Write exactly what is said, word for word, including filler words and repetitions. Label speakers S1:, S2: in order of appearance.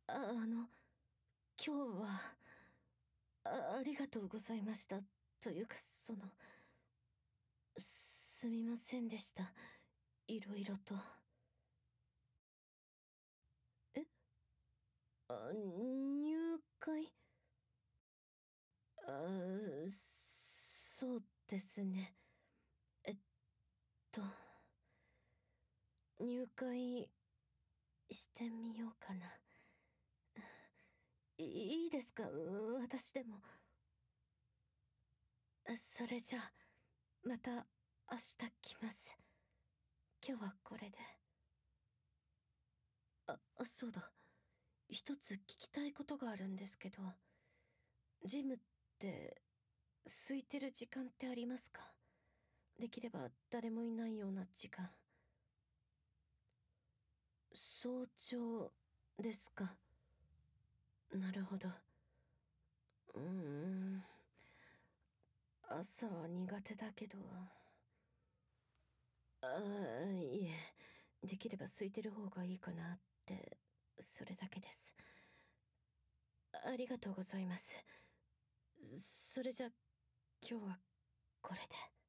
S1: あ、あの、今日は、あ、ありがとうございました。というか、その、すみませんでした。いろいろと。えあ、入会あ、そうですね。えっと、入会してみようかな。いいいですか、私でも。それじゃあ、また明日来ます。今日はこれで。あ、そうだ。一つ聞きたいことがあるんですけど、ジムって空いてる時間ってありますか？できれば誰もいないような時間。早朝ですか。なるほど。うーん。朝は苦手だけど。ああ、いえ。できれば空いてる方がいいかなって、それだけです。ありがとうございます。それじゃ、今日はこれで。